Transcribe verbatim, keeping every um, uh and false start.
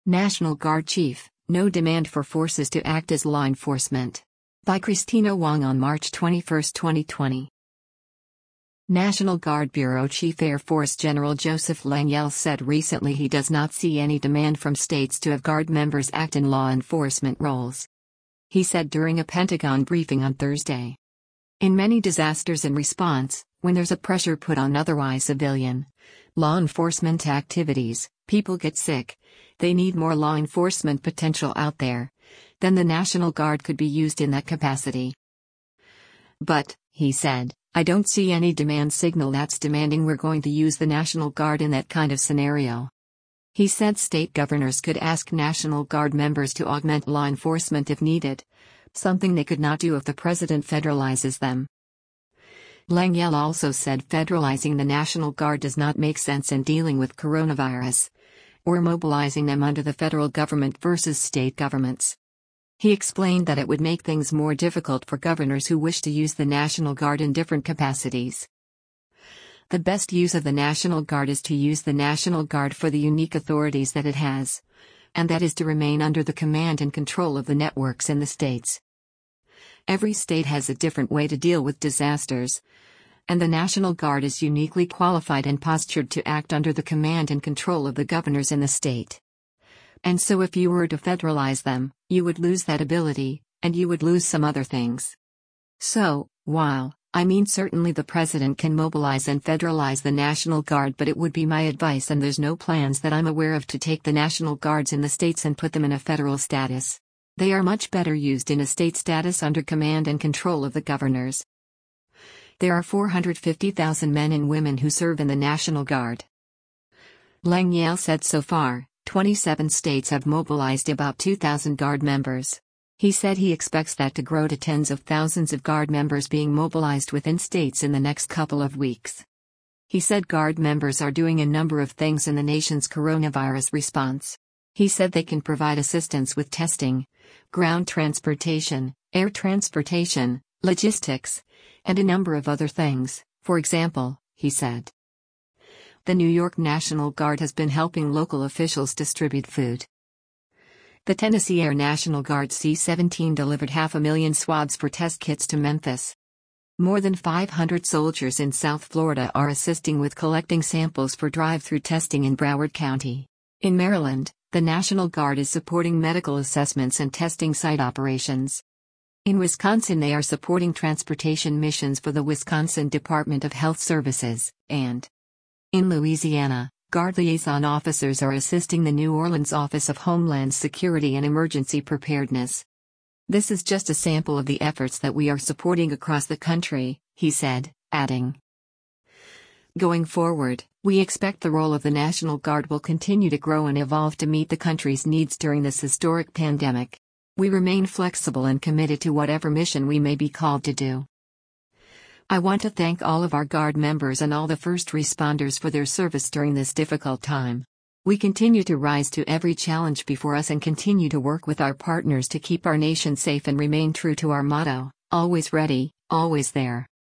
National Guard Chief, no demand for forces to act as law enforcement. By Christina Wong on March twenty-first, twenty twenty. National Guard Bureau Chief Air Force General Joseph Lengyel said recently he does not see any demand from states to have Guard members act in law enforcement roles. He said during a Pentagon briefing on Thursday. In many disasters and response, when there's a pressure put on otherwise civilian law enforcement activities, people get sick, they need more law enforcement potential out there, then the National Guard could be used in that capacity. But, he said, I don't see any demand signal that's demanding we're going to use the National Guard in that kind of scenario. He said state governors could ask National Guard members to augment law enforcement if needed, something they could not do if the president federalizes them. Lengyel also said federalizing the National Guard does not make sense in dealing with coronavirus, or mobilizing them under the federal government versus state governments. He explained that it would make things more difficult for governors who wish to use the National Guard in different capacities. The best use of the National Guard is to use the National Guard for the unique authorities that it has, and that is to remain under the command and control of the networks in the states. Every state has a different way to deal with disasters, and the National Guard is uniquely qualified and postured to act under the command and control of the governors in the state. And so if you were to federalize them, you would lose that ability, and you would lose some other things. So, while, I mean certainly the president can mobilize and federalize the National Guard, but it would be my advice, and there's no plans that I'm aware of, to take the National Guards in the states and put them in a federal status. They are much better used in a state status under command and control of the governors. There are four hundred fifty thousand men and women who serve in the National Guard. Lengyel said so far, twenty-seven states have mobilized about two thousand Guard members. He said he expects that to grow to tens of thousands of Guard members being mobilized within states in the next couple of weeks. He said Guard members are doing a number of things in the nation's coronavirus response. He said they can provide assistance with testing, ground transportation, air transportation, logistics, and a number of other things. For example, he said, the New York National Guard has been helping local officials distribute food. The Tennessee Air National Guard C seventeen delivered half a million swabs for test kits to Memphis. More than five hundred soldiers in South Florida are assisting with collecting samples for drive-through testing in Broward County. In Maryland, the National Guard is supporting medical assessments and testing site operations. In Wisconsin, they are supporting transportation missions for the Wisconsin Department of Health Services, and in Louisiana, Guard liaison officers are assisting the New Orleans Office of Homeland Security and Emergency Preparedness. This is just a sample of the efforts that we are supporting across the country, he said, adding, going forward, we expect the role of the National Guard will continue to grow and evolve to meet the country's needs during this historic pandemic. We remain flexible and committed to whatever mission we may be called to do. I want to thank all of our Guard members and all the first responders for their service during this difficult time. We continue to rise to every challenge before us and continue to work with our partners to keep our nation safe and remain true to our motto, always ready, always there.